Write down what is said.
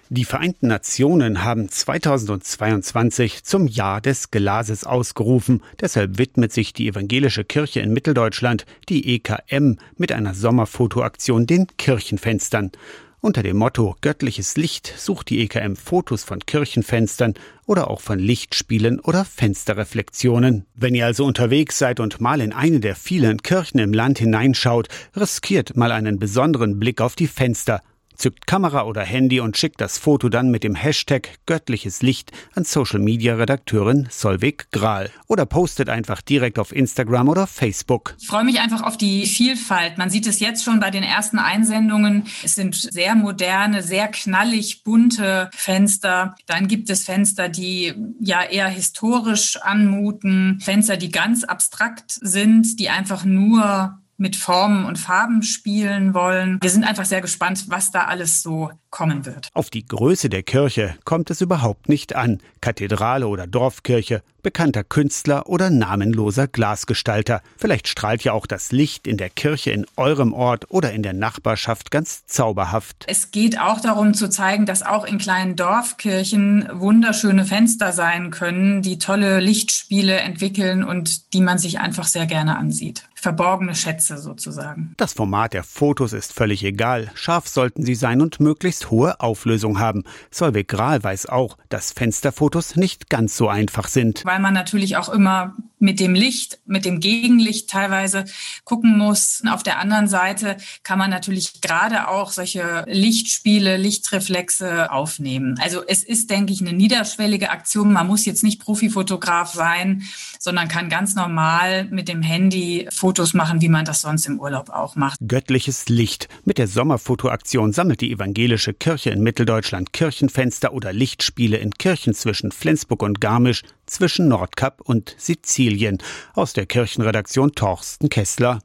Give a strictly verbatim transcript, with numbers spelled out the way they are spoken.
Die Vereinten Nationen haben zweitausendzweiundzwanzig zum Jahr des Glases ausgerufen. Deshalb widmet sich die Evangelische Kirche in Mitteldeutschland, die E K M, mit einer Sommerfotoaktion den Kirchenfenstern. Unter dem Motto Göttliches Licht sucht die E K M Fotos von Kirchenfenstern oder auch von Lichtspielen oder Fensterreflexionen. Wenn ihr also unterwegs seid und mal in eine der vielen Kirchen im Land hineinschaut, riskiert mal einen besonderen Blick auf die Fenster. Zückt Kamera oder Handy und schickt das Foto dann mit dem Hashtag Göttliches Licht an Social-Media-Redakteurin Solveig Grahl. Oder postet einfach direkt auf Instagram oder Facebook. Ich freue mich einfach auf die Vielfalt. Man sieht es jetzt schon bei den ersten Einsendungen. Es sind sehr moderne, sehr knallig bunte Fenster. Dann gibt es Fenster, die ja eher historisch anmuten. Fenster, die ganz abstrakt sind, die einfach nur mit Formen und Farben spielen wollen. Wir sind einfach sehr gespannt, was da alles so kommen wird. Auf die Größe der Kirche kommt es überhaupt nicht an. Kathedrale oder Dorfkirche, bekannter Künstler oder namenloser Glasgestalter. Vielleicht strahlt ja auch das Licht in der Kirche in eurem Ort oder in der Nachbarschaft ganz zauberhaft. Es geht auch darum zu zeigen, dass auch in kleinen Dorfkirchen wunderschöne Fenster sein können, die tolle Lichtspiele entwickeln und die man sich einfach sehr gerne ansieht. Verborgene Schätze sozusagen. Das Format der Fotos ist völlig egal. Scharf sollten sie sein und möglichst hohe Auflösung haben. Solveig Grahl weiß auch, dass Fensterfotos nicht ganz so einfach sind. Weil man natürlich auch immer mit dem Licht, mit dem Gegenlicht teilweise gucken muss. Auf der anderen Seite kann man natürlich gerade auch solche Lichtspiele, Lichtreflexe aufnehmen. Also es ist, denke ich, eine niederschwellige Aktion. Man muss jetzt nicht Profifotograf sein, sondern kann ganz normal mit dem Handy Fotos machen, wie man das sonst im Urlaub auch macht. Göttliches Licht. Mit der Sommerfotoaktion sammelt die Evangelische Kirche in Mitteldeutschland Kirchenfenster oder Lichtspiele in Kirchen zwischen Flensburg und Garmisch, zwischen Nordkap und Sizilien. Aus der Kirchenredaktion Torsten Kessler.